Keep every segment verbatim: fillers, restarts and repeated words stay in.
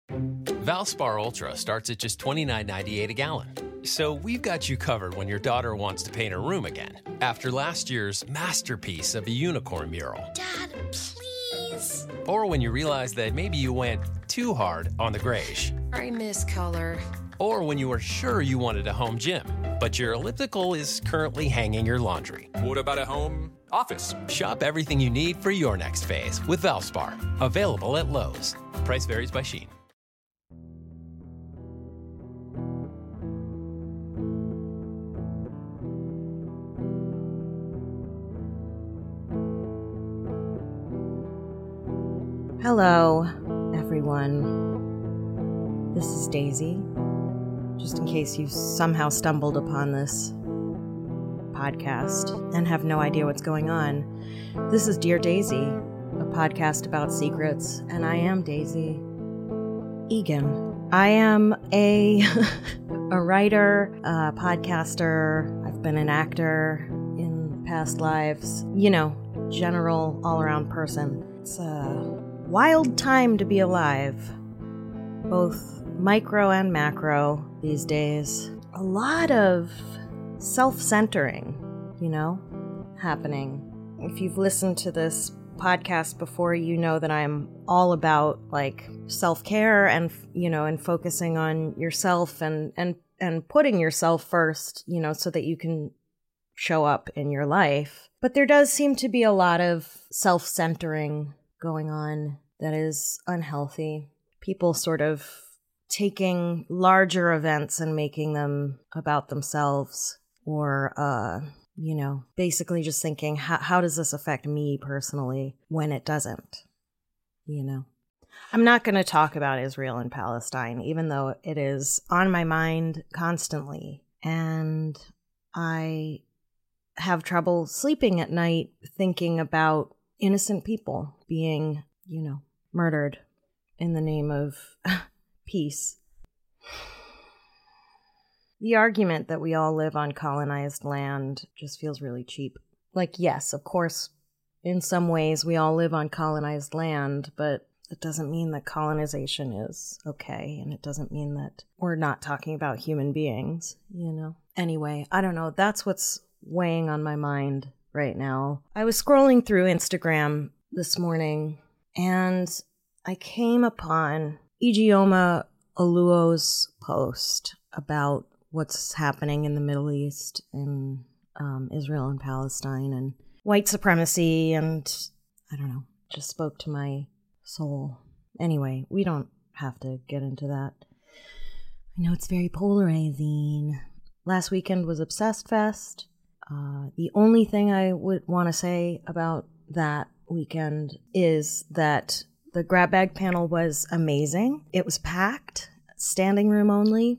Valspar Ultra starts at just twenty-nine ninety-eight a gallon. So we've got you covered when your daughter wants to paint her room again after last year's masterpiece of a unicorn mural. Dad, please. Or when you realize that maybe you went too hard on the grayish. I miss color. Or when you were sure you wanted a home gym, but your elliptical is currently hanging your laundry. What about a home office? Shop everything you need for your next phase with Valspar. Available at Lowe's. Price varies by Shein. Hello, everyone. This is Daisy. Just in case you somehow stumbled upon this podcast and have no idea what's going on. This is Dear Daisy, a podcast about secrets, and I am Daisy Egan. I am a a writer, a podcaster. I've been an actor in past lives. You know, general all-around person. It's a wild time to be alive, both micro and macro these days. A lot of self-centering, you know, happening. If you've listened to this podcast before, you know that I'm all about like self-care and, you know, and focusing on yourself and and and putting yourself first, you know, so that you can show up in your life. But there does seem to be a lot of self-centering going on that is unhealthy. People sort of taking larger events and making them about themselves, or, uh, you know, basically just thinking, how, how does this affect me personally when it doesn't, you know? I'm not going to talk about Israel and Palestine, even though it is on my mind constantly. And I have trouble sleeping at night thinking about innocent people being, you know, murdered in the name of peace. The argument that we all live on colonized land just feels really cheap. Like, yes, of course, in some ways we all live on colonized land, but it doesn't mean that colonization is okay, and it doesn't mean that we're not talking about human beings, you know? Anyway, I don't know. That's what's weighing on my mind right now. I was scrolling through Instagram this morning, and I came upon Ijeoma Oluo's post about what's happening in the Middle East and um, Israel and Palestine and white supremacy, and I don't know, just spoke to my soul. Anyway, we don't have to get into that. I know it's very polarizing. Last weekend was Obsessed Fest. Uh, the only thing I would want to say about that weekend is that the grab bag panel was amazing. It was packed, standing room only.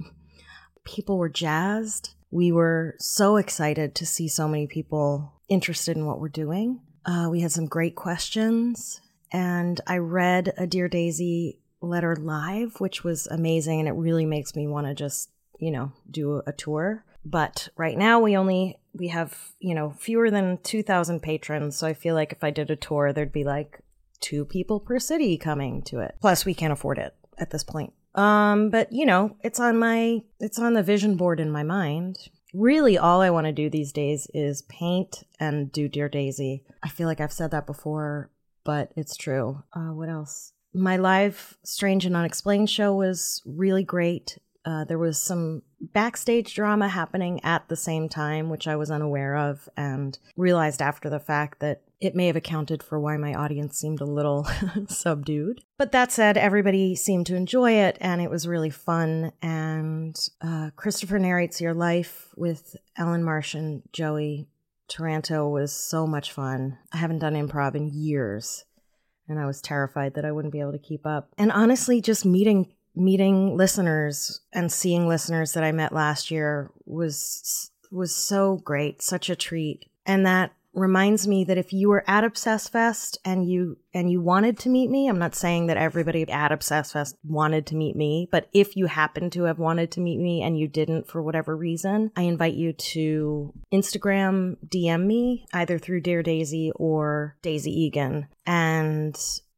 People were jazzed. We were so excited to see so many people interested in what we're doing. Uh, we had some great questions, and I read a Dear Daisy letter live, which was amazing, and it really makes me want to just, you know, do a tour. But right now we only, we have, you know, fewer than two thousand patrons, so I feel like if I did a tour, there'd be like two people per city coming to it. Plus, we can't afford it at this point. Um, but, you know, it's on my, it's on the vision board in my mind. Really, all I want to do these days is paint and do Dear Daisy. I feel like I've said that before, but it's true. Uh, what else? My live Strange and Unexplained show was really great. Uh, there was some backstage drama happening at the same time, which I was unaware of, and realized after the fact that it may have accounted for why my audience seemed a little subdued. But that said, everybody seemed to enjoy it, and it was really fun. And uh, Christopher Narrates Your Life with Ellen Marsh and Joey Taranto was so much fun. I haven't done improv in years, and I was terrified that I wouldn't be able to keep up. And honestly, just meeting meeting listeners and seeing listeners that I met last year was was so great, such a treat. And that reminds me that if you were at Obsessed Fest and you and you wanted to meet me, I'm not saying that everybody at Obsessed Fest wanted to meet me, but if you happen to have wanted to meet me and you didn't for whatever reason, I invite you to Instagram D M me, either through Dear Daisy or Daisy Egan, and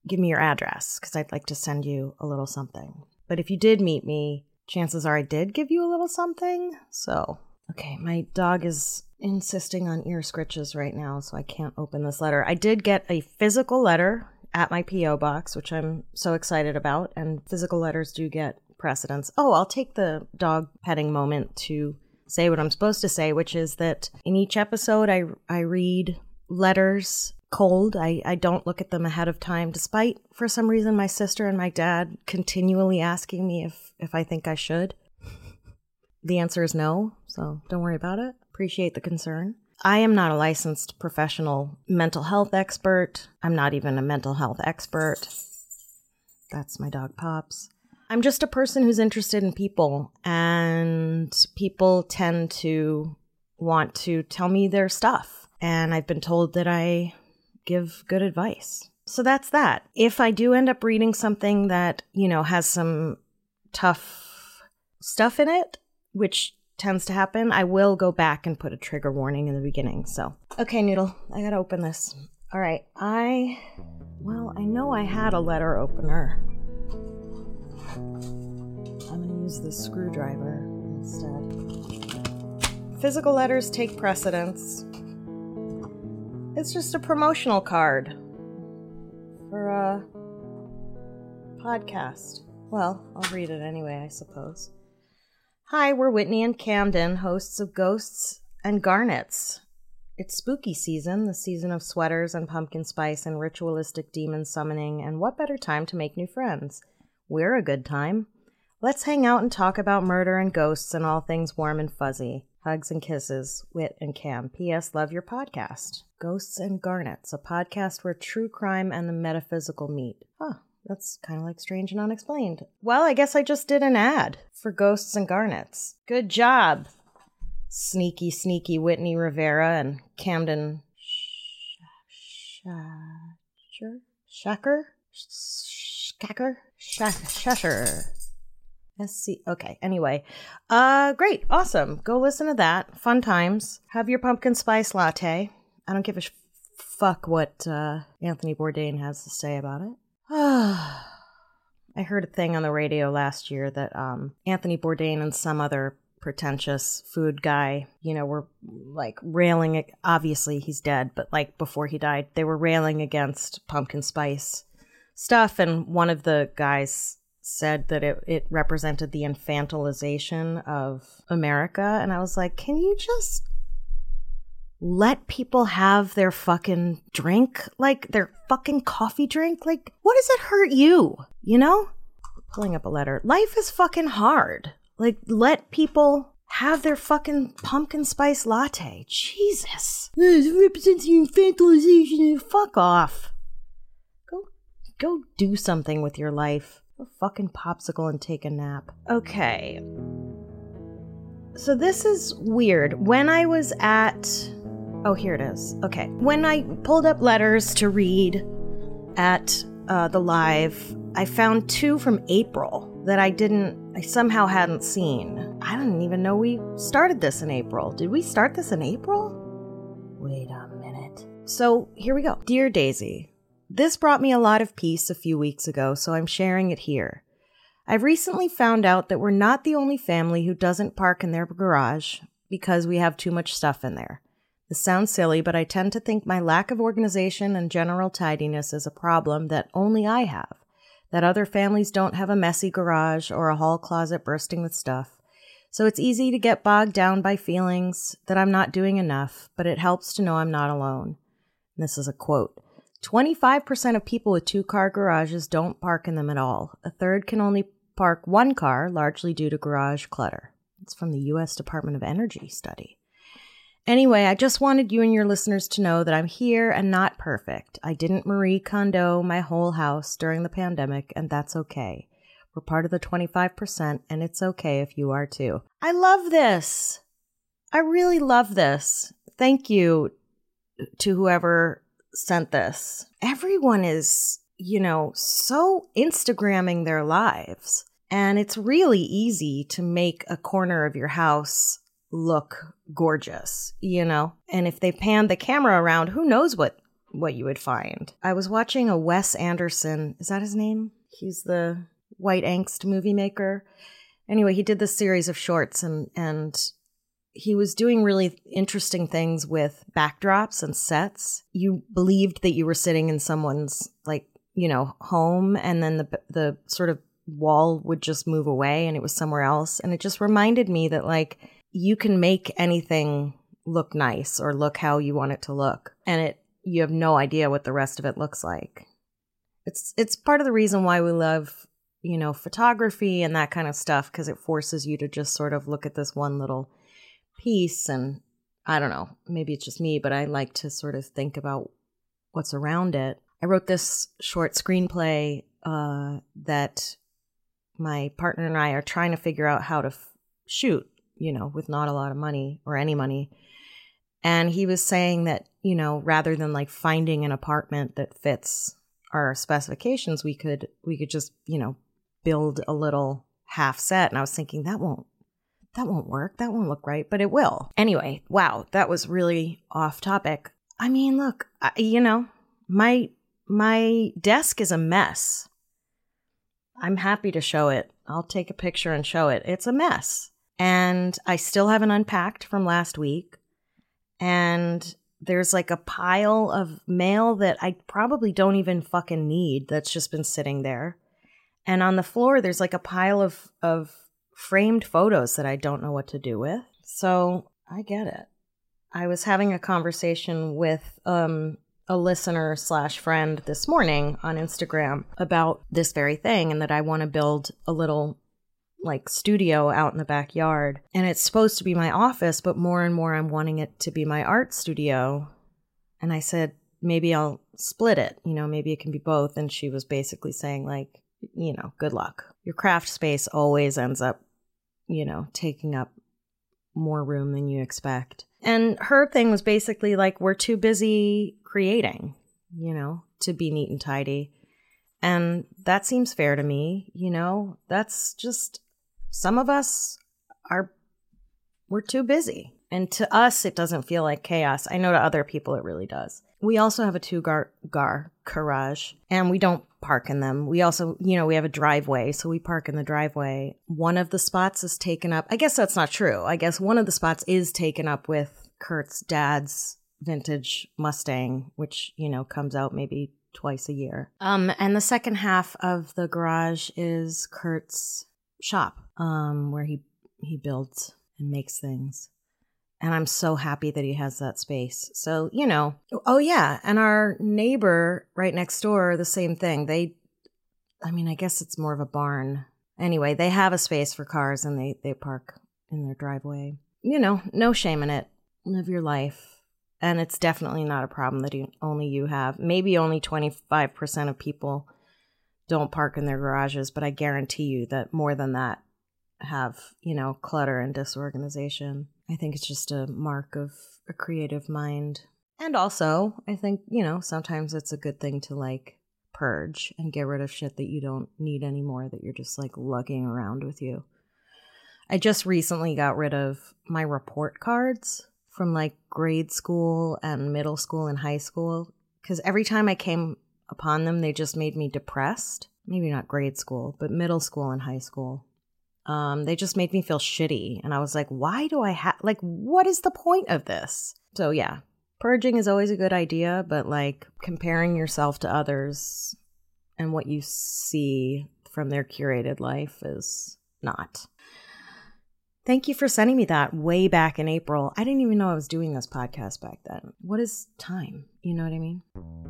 give me your address because I'd like to send you a little something. But if you did meet me, chances are I did give you a little something. So, okay, my dog is insisting on ear scritches right now, so I can't open this letter. I did get a physical letter at my P O box, which I'm so excited about, and physical letters do get precedence. Oh, I'll take the dog petting moment to say what I'm supposed to say, which is that in each episode I I read letters cold. I, I don't look at them ahead of time, despite, for some reason, my sister and my dad continually asking me if, if I think I should. The answer is no, so don't worry about it. Appreciate the concern. I am not a licensed professional mental health expert. I'm not even a mental health expert. That's my dog Pops. I'm just a person who's interested in people, and people tend to want to tell me their stuff. And I've been told that I give good advice. So that's that. If I do end up reading something that, you know, has some tough stuff in it, which tends to happen, I will go back and put a trigger warning in the beginning. So, okay, Noodle, I gotta open this. All right, I, well, I know I had a letter opener. I'm gonna use the screwdriver instead. Physical letters take precedence. It's just a promotional card for a podcast. Well, I'll read it anyway, I suppose. Hi, we're Whitney and Camden, hosts of Ghosts and Garnets. It's spooky season, the season of sweaters and pumpkin spice and ritualistic demon summoning, and what better time to make new friends? We're a good time. Let's hang out and talk about murder and ghosts and all things warm and fuzzy. Hugs and kisses, Whit and Cam. P S. Love your podcast. Ghosts and Garnets, a podcast where true crime and the metaphysical meet. Huh, that's kind of like Strange and Unexplained. Well, I guess I just did an ad for Ghosts and Garnets. Good job, sneaky, sneaky Whitney Rivera and Camden Shacker? Shacker? Shacker? Shasher. S C. Okay, anyway. Uh, great. Awesome. Go listen to that. Fun times. Have your pumpkin spice latte. I don't give a sh- fuck what uh, Anthony Bourdain has to say about it. I heard a thing on the radio last year that um, Anthony Bourdain and some other pretentious food guy, you know, were like railing, obviously he's dead, but like before he died, they were railing against pumpkin spice stuff. And one of the guys said that it, it represented the infantilization of America. And I was like, can you just let people have their fucking drink? Like their fucking coffee drink? Like, what does it hurt you? You know? Pulling up a letter. Life is fucking hard. Like, let people have their fucking pumpkin spice latte. Jesus. It represents the infantilization. Fuck off. Go, go do something with your life. A fucking popsicle and take a nap. Okay. So this is weird. When I was at... Oh, here it is. Okay. When I pulled up letters to read at uh, the live, I found two from April that I didn't... I somehow hadn't seen. I didn't even know we started this in April. Did we start this in April? Wait a minute. So, here we go. Dear Daisy... This brought me a lot of peace a few weeks ago, so I'm sharing it here. I've recently found out that we're not the only family who doesn't park in their garage because we have too much stuff in there. This sounds silly, but I tend to think my lack of organization and general tidiness is a problem that only I have, that other families don't have a messy garage or a hall closet bursting with stuff. So it's easy to get bogged down by feelings that I'm not doing enough, but it helps to know I'm not alone. And this is a quote. twenty-five percent of people with two-car garages don't park in them at all. A third can only park one car, largely due to garage clutter. It's from the U S Department of Energy study. Anyway, I just wanted you and your listeners to know that I'm here and not perfect. I didn't Marie Kondo my whole house during the pandemic, and that's okay. We're part of the twenty-five percent, and it's okay if you are too. I love this. I really love this. Thank you to whoever sent this. Everyone is, you know, so Instagramming their lives. And it's really easy to make a corner of your house look gorgeous, you know? And if they pan the camera around, who knows what what you would find. I was watching a Wes Anderson, is that his name? He's the White Angst movie maker. Anyway, he did this series of shorts, and and he was doing really interesting things with backdrops and sets. You believed that you were sitting in someone's, like, you know, home, and then the the sort of wall would just move away and it was somewhere else. And it just reminded me that, like, you can make anything look nice or look how you want it to look, and it you have no idea what the rest of it looks like. It's it's part of the reason why we love, you know, photography and that kind of stuff, because it forces you to just sort of look at this one little piece. And I don't know, maybe it's just me, but I like to sort of think about what's around it. I wrote this short screenplay uh, that my partner and I are trying to figure out how to f- shoot, you know, with not a lot of money or any money. And he was saying that, you know, rather than like finding an apartment that fits our specifications, we could we could just, you know, build a little half set. And I was thinking that won't that won't work. That won't look right, but it will. Anyway, wow, that was really off topic. I mean, look, I, you know, my my desk is a mess. I'm happy to show it. I'll take a picture and show it. It's a mess. And I still haven't unpacked from last week. And there's like a pile of mail that I probably don't even fucking need that's just been sitting there. And on the floor, there's like a pile of, of framed photos that I don't know what to do with. So I get it. I was having a conversation with um, a listener slash friend this morning on Instagram about this very thing, and that I want to build a little like studio out in the backyard. And it's supposed to be my office, but more and more I'm wanting it to be my art studio. And I said, maybe I'll split it. You know, maybe it can be both. And she was basically saying, like, you know, good luck. Your craft space always ends up, you know, taking up more room than you expect. And her thing was basically like, we're too busy creating, you know, to be neat and tidy. And that seems fair to me. You know, that's just, some of us are, we're too busy. And to us, it doesn't feel like chaos. I know to other people it really does. We also have a two-car gar, garage, and we don't park in them. We also, you know, we have a driveway, so we park in the driveway. One of the spots is taken up. I guess that's not true. I guess one of the spots is taken up with Kurt's dad's vintage Mustang, which, you know, comes out maybe twice a year. Um, and the second half of the garage is Kurt's shop, um, where he he builds and makes things. And I'm so happy that he has that space. So, you know, oh yeah. And our neighbor right next door, the same thing. They, I mean, I guess it's more of a barn. Anyway, they have a space for cars and they, they park in their driveway. You know, no shame in it. Live your life. And it's definitely not a problem that you, only you have. Maybe only twenty-five percent of people don't park in their garages, but I guarantee you that more than that have, you know, clutter and disorganization. I think it's just a mark of a creative mind. And also, I think, you know, sometimes it's a good thing to like purge and get rid of shit that you don't need anymore, that you're just like lugging around with you. I just recently got rid of my report cards from like grade school and middle school and high school, because every time I came upon them, they just made me depressed. Maybe not grade school, but middle school and high school. Um, they just made me feel shitty. And I was like, why do I have, like, what is the point of this? So yeah, purging is always a good idea, but like comparing yourself to others and what you see from their curated life is not. Thank you for sending me that way back in April. I didn't even know I was doing this podcast back then. What is time? You know what I mean?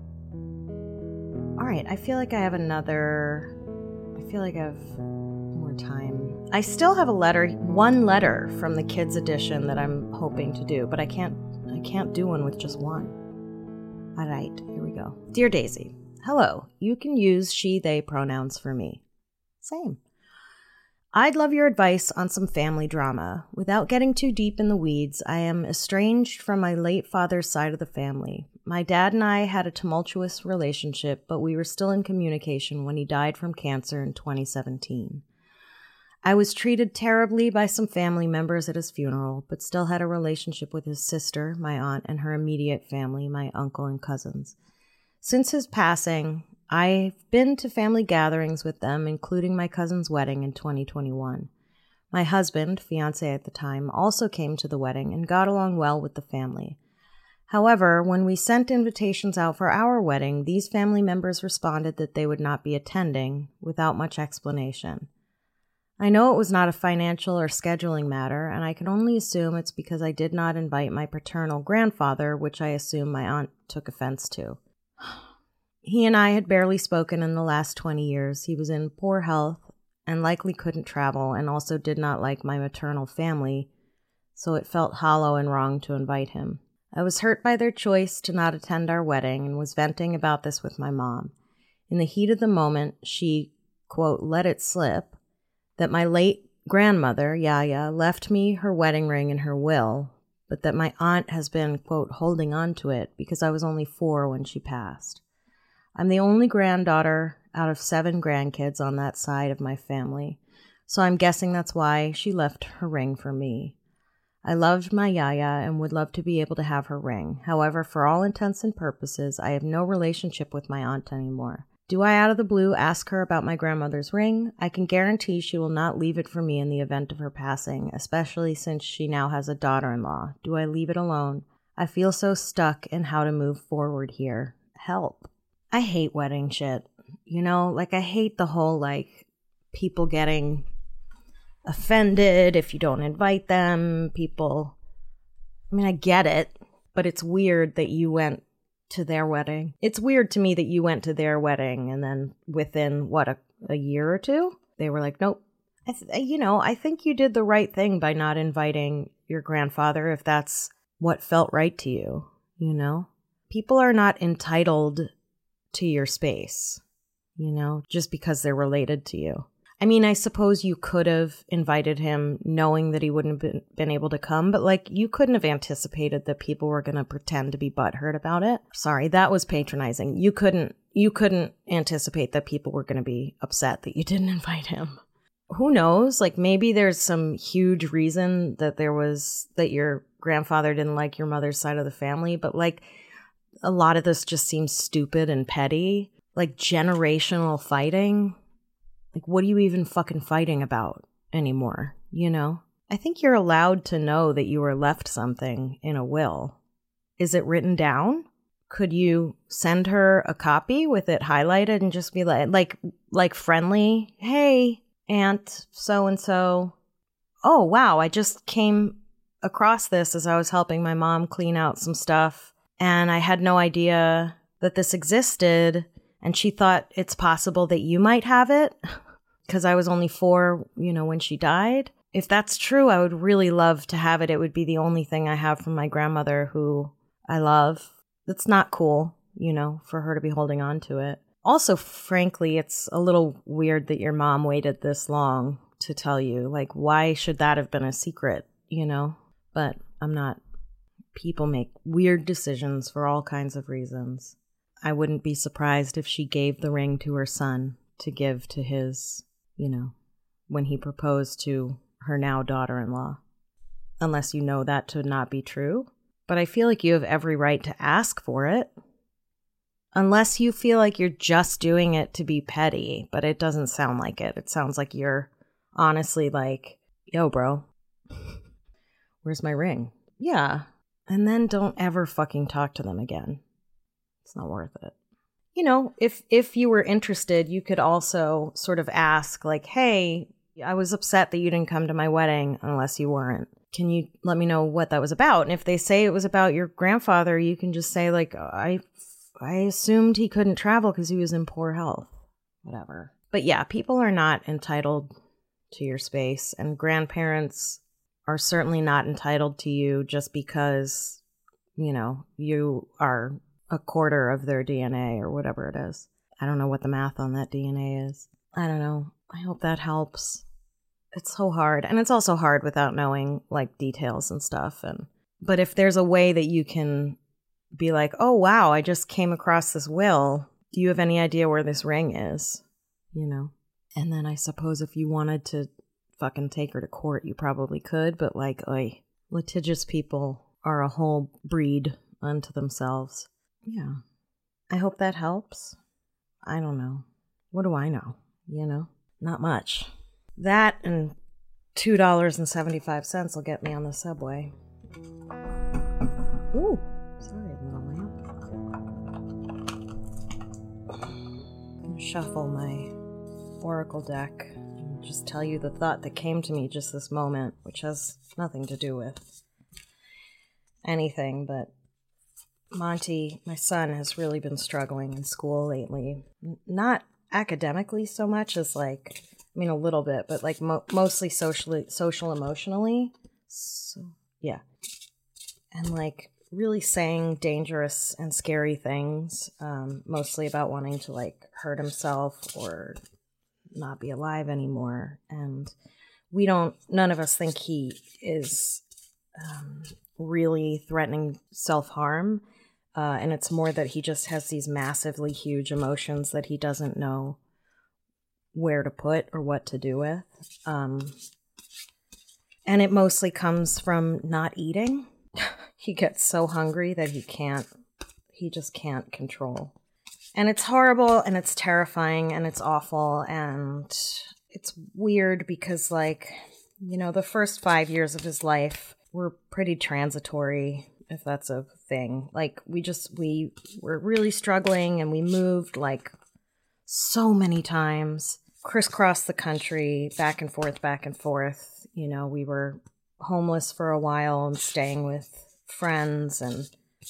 All right, I feel like I have another, I feel like I have more time. I still have a letter, one letter from the kids edition that I'm hoping to do, but I can't I can't do one with just one. All right, here we go. Dear Daisy, hello. You can use she, they pronouns for me. Same. I'd love your advice on some family drama. Without getting too deep in the weeds, I am estranged from my late father's side of the family. My dad and I had a tumultuous relationship, but we were still in communication when he died from cancer in twenty seventeen. I was treated terribly by some family members at his funeral, but still had a relationship with his sister, my aunt, and her immediate family, my uncle and cousins. Since his passing, I've been to family gatherings with them, including my cousin's wedding in twenty twenty-one. My husband, fiancé at the time, also came to the wedding and got along well with the family. However, when we sent invitations out for our wedding, these family members responded that they would not be attending, without much explanation. I know it was not a financial or scheduling matter, and I can only assume it's because I did not invite my paternal grandfather, which I assume my aunt took offense to. He and I had barely spoken in the last twenty years. He was in poor health and likely couldn't travel, and also did not like my maternal family, so it felt hollow and wrong to invite him. I was hurt by their choice to not attend our wedding and was venting about this with my mom. In the heat of the moment, she, quote, let it slip that my late grandmother, Yaya, left me her wedding ring in her will, but that my aunt has been, quote, holding on to it because I was only four when she passed. I'm the only granddaughter out of seven grandkids on that side of my family, so I'm guessing that's why she left her ring for me. I loved my Yaya and would love to be able to have her ring. However, for all intents and purposes, I have no relationship with my aunt anymore. Do I out of the blue ask her about my grandmother's ring? I can guarantee she will not leave it for me in the event of her passing, especially since she now has a daughter-in-law. Do I leave it alone? I feel so stuck in how to move forward here. Help. I hate wedding shit. You know, like I hate the whole, like, people getting offended if you don't invite them, people. I mean, I get it, but it's weird that you went to their wedding. It's weird to me that you went to their wedding and then within, what, a, a year or two, they were like, nope. I th- you know, I think you did the right thing by not inviting your grandfather if that's what felt right to you, you know? People are not entitled to your space, you know, just because they're related to you. I mean, I suppose you could have invited him knowing that he wouldn't have been, been able to come, but, like, you couldn't have anticipated that people were going to pretend to be butthurt about it. Sorry, that was patronizing. You couldn't, you couldn't anticipate that people were going to be upset that you didn't invite him. Who knows? Like, maybe there's some huge reason that there was, that your grandfather didn't like your mother's side of the family, but, like, a lot of this just seems stupid and petty. Like, generational fighting. Like, what are you even fucking fighting about anymore, you know? I think you're allowed to know that you were left something in a will. Is it written down? Could you send her a copy with it highlighted and just be like, like, like friendly? Hey, Aunt so-and-so. Oh, wow, I just came across this as I was helping my mom clean out some stuff, and I had no idea that this existed, and she thought it's possible that you might have it. Because I was only four, you know, when she died. If that's true, I would really love to have it. It would be the only thing I have from my grandmother, who I love. It's not cool, you know, for her to be holding on to it. Also, frankly, it's a little weird that your mom waited this long to tell you. Like, why should that have been a secret, you know? But I'm not. People make weird decisions for all kinds of reasons. I wouldn't be surprised if she gave the ring to her son to give to his, you know, when he proposed to her now daughter-in-law. Unless you know that to not be true. But I feel like you have every right to ask for it. Unless you feel like you're just doing it to be petty. But it doesn't sound like it. It sounds like you're honestly like, yo, bro, where's my ring? Yeah. And then don't ever fucking talk to them again. It's not worth it. You know, if if you were interested, you could also sort of ask, like, hey, I was upset that you didn't come to my wedding unless you weren't. Can you let me know what that was about? And if they say it was about your grandfather, you can just say, like, I, I assumed he couldn't travel because he was in poor health. Whatever. But yeah, people are not entitled to your space. And grandparents are certainly not entitled to you just because, you know, you are a quarter of their D N A or whatever it is. I don't know what the math on that D N A is. I don't know. I hope that helps. It's so hard. And it's also hard without knowing, like, details and stuff. And but if there's a way that you can be like, oh, wow, I just came across this will. Do you have any idea where this ring is? You know? And then I suppose if you wanted to fucking take her to court, you probably could. But, like, oy, litigious people are a whole breed unto themselves. Yeah. I hope that helps. I don't know. What do I know? You know? Not much. That and two dollars and seventy-five cents will get me on the subway. Ooh, sorry, little lamp. I'm gonna shuffle my oracle deck and just tell you the thought that came to me just this moment, which has nothing to do with anything, but Monty, my son, has really been struggling in school lately. N- not academically so much as like, I mean, a little bit, but like mo- mostly socially, social emotionally. So, yeah. And like really saying dangerous and scary things, um, mostly about wanting to like hurt himself or not be alive anymore. And we don't, none of us think he is um, really threatening self-harm. Uh, and it's more that he just has these massively huge emotions that he doesn't know where to put or what to do with. Um, and it mostly comes from not eating. He gets so hungry that he can't, he just can't control. And it's horrible and it's terrifying and it's awful and it's weird because, like, you know, the first five years of his life were pretty transitory, if that's a thing. Like, we just, we were really struggling and we moved, like, so many times, crisscrossed the country, back and forth, back and forth. You know, we were homeless for a while and staying with friends and,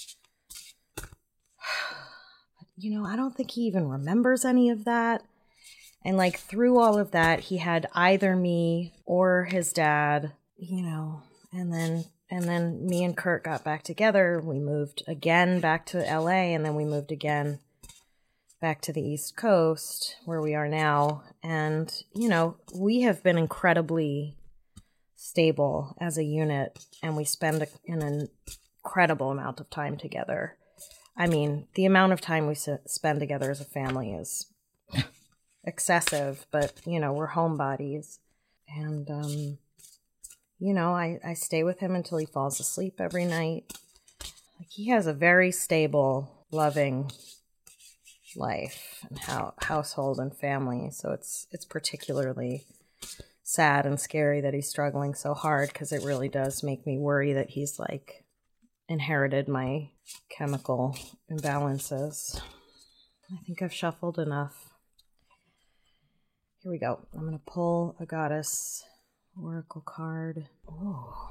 you know, I don't think he even remembers any of that. And, like, through all of that, he had either me or his dad, you know, and then And then me and Kurt got back together. We moved again back to L A, and then we moved again back to the East Coast, where we are now. And, you know, we have been incredibly stable as a unit, and we spend a, an incredible amount of time together. I mean, the amount of time we s- spend together as a family is excessive, but, you know, we're homebodies. And, um... You know, I, I stay with him until he falls asleep every night. Like, he has a very stable, loving life and how, household and family. So it's it's particularly sad and scary that he's struggling so hard, because it really does make me worry that he's, like, inherited my chemical imbalances. I think I've shuffled enough. Here we go. I'm going to pull a goddess oracle card. Oh,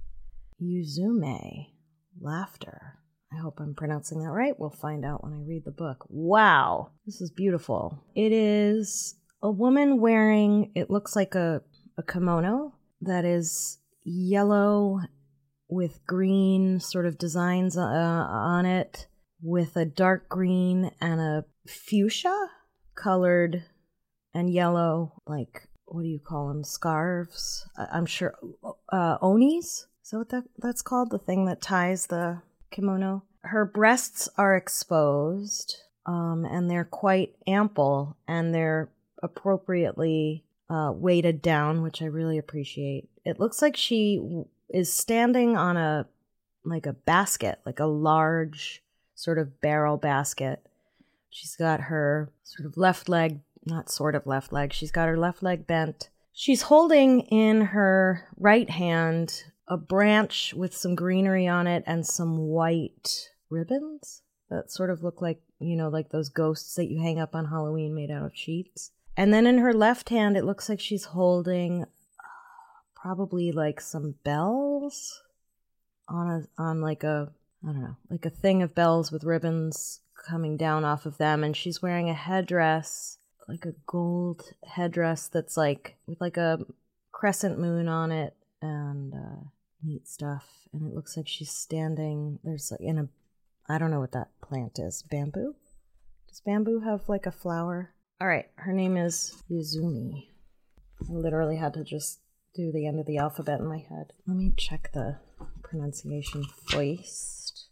Yuzume, laughter. I hope I'm pronouncing that right. We'll find out when I read the book. Wow, this is beautiful. It is a woman wearing, it looks like a, a kimono that is yellow with green sort of designs uh, on it, with a dark green and a fuchsia colored and yellow, like, what do you call them? Scarves? I'm sure. Uh, onis? Is that what that, that's called? The thing that ties the kimono? Her breasts are exposed, um, and they're quite ample, and they're appropriately uh, weighted down, which I really appreciate. It looks like she w- is standing on a, like a basket, like a large sort of barrel basket. She's got her sort of left leg Not sort of left leg. She's got her left leg bent. She's holding in her right hand a branch with some greenery on it and some white ribbons that sort of look like, you know, like those ghosts that you hang up on Halloween made out of sheets. And then in her left hand, it looks like she's holding uh, probably like some bells on a, on like a, I don't know, like a thing of bells with ribbons coming down off of them. And she's wearing a headdress, like a gold headdress that's like with like a crescent moon on it and uh, neat stuff. And it looks like she's standing, there's like in a, I don't know what that plant is. Bamboo? Does bamboo have like a flower? All right, her name is Yuzumi. I literally had to just do the end of the alphabet in my head. Let me check the pronunciation first.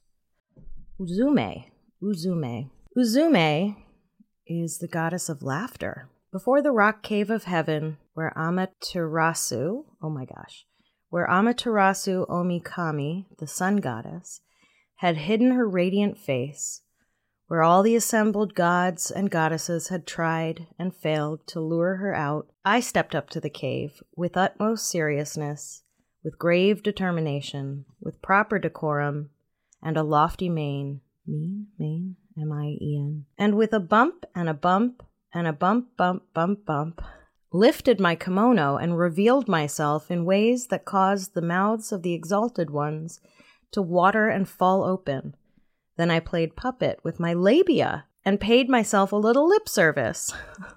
Uzume. Uzume. Uzume is the goddess of laughter. Before the rock cave of heaven, where Amaterasu, oh my gosh, where Amaterasu Omikami, the sun goddess, had hidden her radiant face, where all the assembled gods and goddesses had tried and failed to lure her out, I stepped up to the cave with utmost seriousness, with grave determination, with proper decorum, and a lofty mien. Mean? Mane? M I E N. And with a bump and a bump and a bump, bump, bump, bump, lifted my kimono and revealed myself in ways that caused the mouths of the exalted ones to water and fall open. Then I played puppet with my labia and paid myself a little lip service.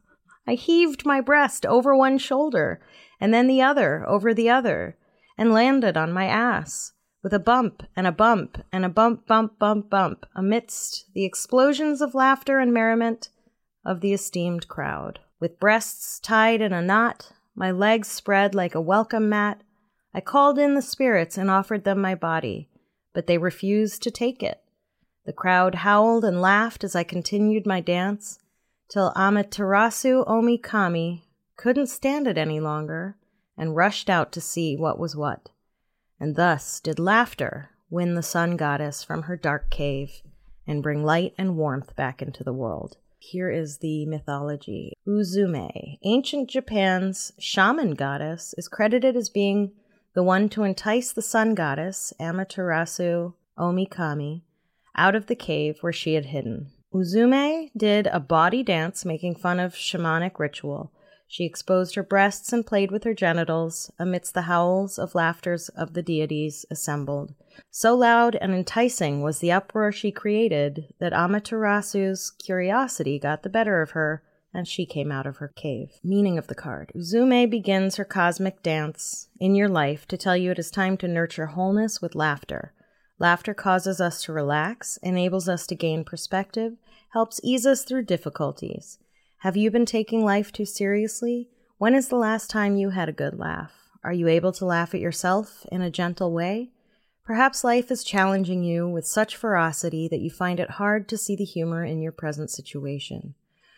I heaved my breast over one shoulder and then the other over the other and landed on my ass with a bump and a bump and a bump, bump, bump, bump amidst the explosions of laughter and merriment of the esteemed crowd. With breasts tied in a knot, my legs spread like a welcome mat, I called in the spirits and offered them my body, but they refused to take it. The crowd howled and laughed as I continued my dance, till Amaterasu Omi Kami couldn't stand it any longer and rushed out to see what was what. And thus did laughter win the sun goddess from her dark cave and bring light and warmth back into the world. Here is the mythology. Uzume, ancient Japan's shaman goddess, is credited as being the one to entice the sun goddess, Amaterasu Omi Kami, out of the cave where she had hidden. Uzume did a body dance making fun of shamanic ritual. She exposed her breasts and played with her genitals amidst the howls of laughters of the deities assembled. So loud and enticing was the uproar she created that Amaterasu's curiosity got the better of her, and she came out of her cave. Meaning of the card. Uzume begins her cosmic dance in your life to tell you it is time to nurture wholeness with laughter. Laughter causes us to relax, enables us to gain perspective, helps ease us through difficulties. Have you been taking life too seriously? When is the last time you had a good laugh? Are you able to laugh at yourself in a gentle way? Perhaps life is challenging you with such ferocity that you find it hard to see the humor in your present situation.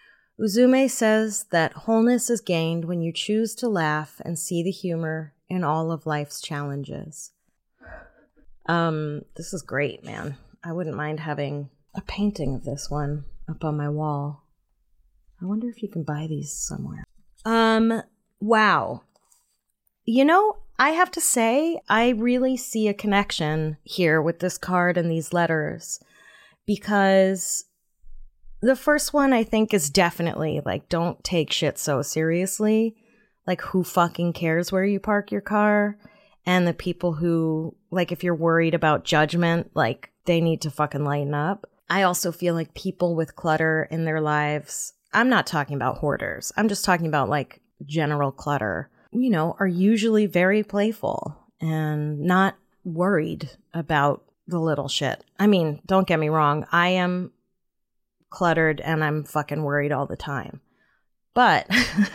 Uzume says that wholeness is gained when you choose to laugh and see the humor in all of life's challenges. Um, this is great, man. I wouldn't mind having a painting of this one up on my wall. I wonder if you can buy these somewhere. Um, wow. You know, I have to say, I really see a connection here with this card and these letters, because the first one I think is definitely like, don't take shit so seriously. Like, who fucking cares where you park your car? And the people who, like, if you're worried about judgment, like, they need to fucking lighten up. I also feel like people with clutter in their lives, I'm not talking about hoarders, I'm just talking about, like, general clutter, you know, are usually very playful and not worried about the little shit. I mean, don't get me wrong, I am cluttered and I'm fucking worried all the time. But,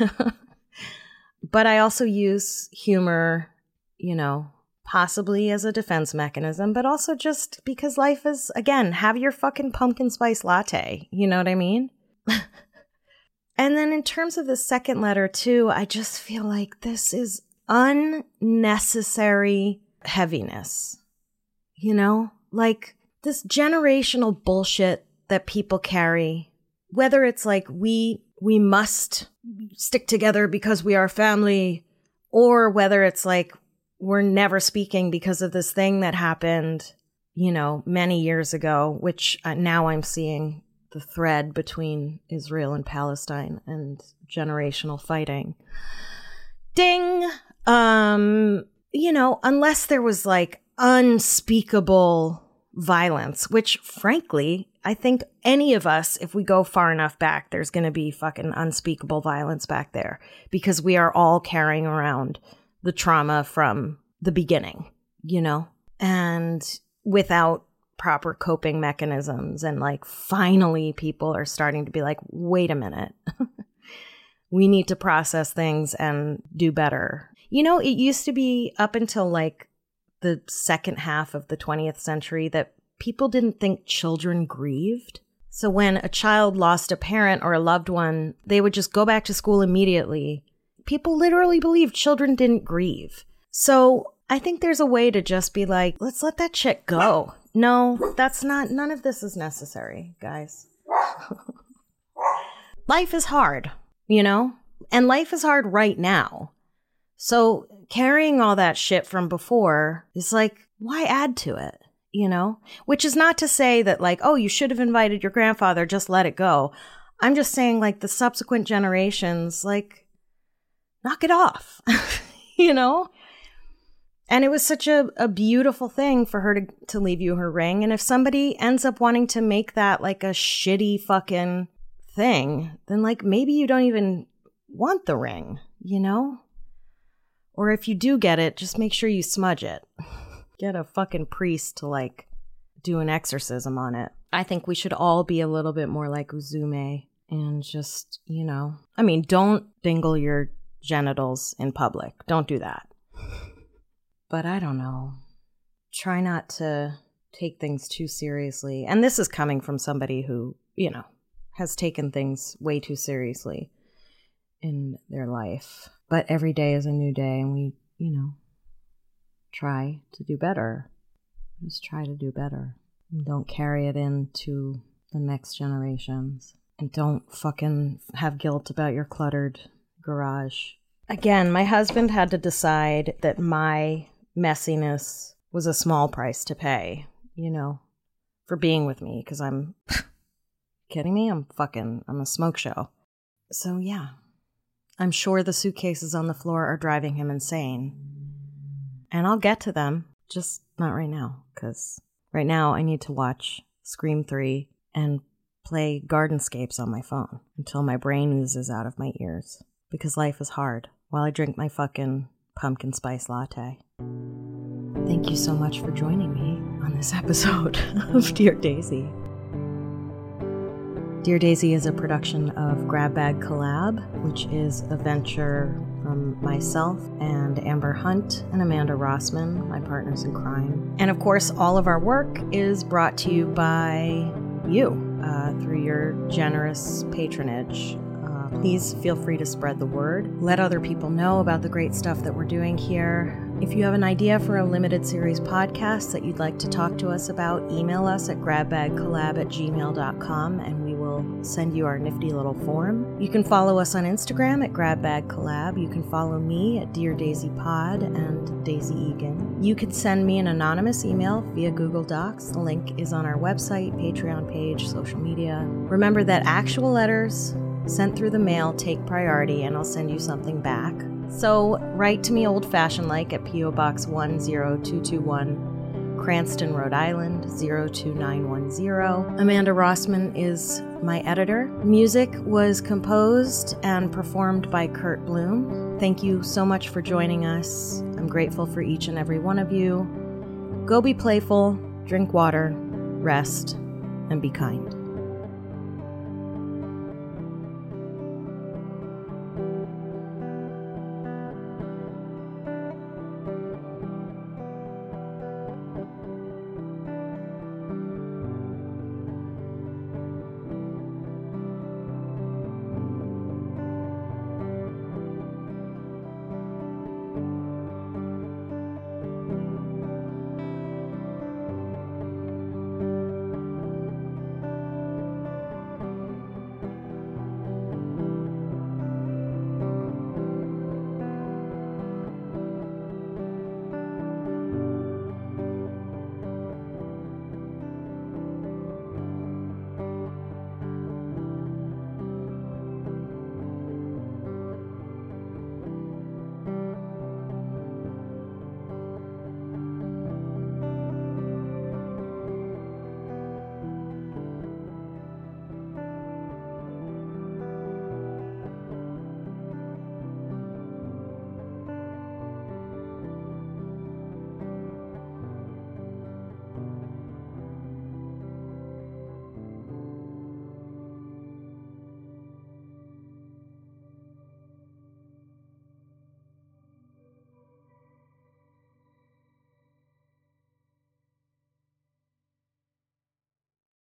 but I also use humor, you know, possibly as a defense mechanism, but also just because life is, again, have your fucking pumpkin spice latte. You know what I mean? And then in terms of the second letter, too, I just feel like this is unnecessary heaviness. You know? Like, this generational bullshit that people carry, whether it's like we we must stick together because we are family, or whether it's like we're never speaking because of this thing that happened, you know, many years ago, which uh, now I'm seeing the thread between Israel and Palestine and generational fighting. Ding! Um, you know, unless there was like unspeakable violence, which frankly, I think any of us, if we go far enough back, there's going to be fucking unspeakable violence back there because we are all carrying around the trauma from the beginning, you know, and without proper coping mechanisms. And like, finally, people are starting to be like, wait a minute, we need to process things and do better. You know, it used to be up until like the second half of the twentieth century that people didn't think children grieved. So when a child lost a parent or a loved one, they would just go back to school immediately. People literally believed children didn't grieve. So I think there's a way to just be like, let's let that shit go. No, that's not, none of this is necessary, guys. Life is hard, you know? And life is hard right now. So carrying all that shit from before is like, why add to it, you know? Which is not to say that like, oh, you should have invited your grandfather, just let it go. I'm just saying like the subsequent generations, like, knock it off, you know? And it was such a, a beautiful thing for her to, to leave you her ring. And if somebody ends up wanting to make that like a shitty fucking thing, then like maybe you don't even want the ring, you know? Or if you do get it, just make sure you smudge it. Get a fucking priest to like do an exorcism on it. I think we should all be a little bit more like Uzume and just, you know, I mean, don't dingle your genitals in public. Don't do that. But I don't know. Try not to take things too seriously. And this is coming from somebody who, you know, has taken things way too seriously in their life. But every day is a new day, and we, you know, try to do better. Just try to do better. And don't carry it into the next generations. And don't fucking have guilt about your cluttered garage. Again, my husband had to decide that my messiness was a small price to pay, you know, for being with me, because I'm kidding me? I'm fucking, I'm a smoke show. So yeah, I'm sure the suitcases on the floor are driving him insane. And I'll get to them, just not right now, because right now I need to watch Scream three and play Gardenscapes on my phone until my brain oozes out of my ears, because life is hard while I drink my fucking pumpkin spice latte. Thank you so much for joining me on this episode of Dear Daisy. Dear Daisy is a production of Grab Bag Collab, which is a venture from myself and Amber Hunt and Amanda Rossman, my partners in crime. And of course, all of our work is brought to you by you uh, through your generous patronage. Uh, please feel free to spread the word. Let other people know about the great stuff that we're doing here. If you have an idea for a limited series podcast that you'd like to talk to us about, email us at grabbagcollab at gmail dot com and we will send you our nifty little form. You can follow us on Instagram at grabbagcollab. You can follow me at Dear Daisy Pod and Daisy Egan. You could send me an anonymous email via Google Docs. The link is on our website, Patreon page, social media. Remember that actual letters sent through the mail take priority, and I'll send you something back. So write to me old-fashioned like at P O Box one zero two two one, Cranston, Rhode Island, zero two nine one zero. Amanda Rossman is my editor. Music was composed and performed by Kurt Bloom. Thank you so much for joining us. I'm grateful for each and every one of you. Go be playful, drink water, rest, and be kind.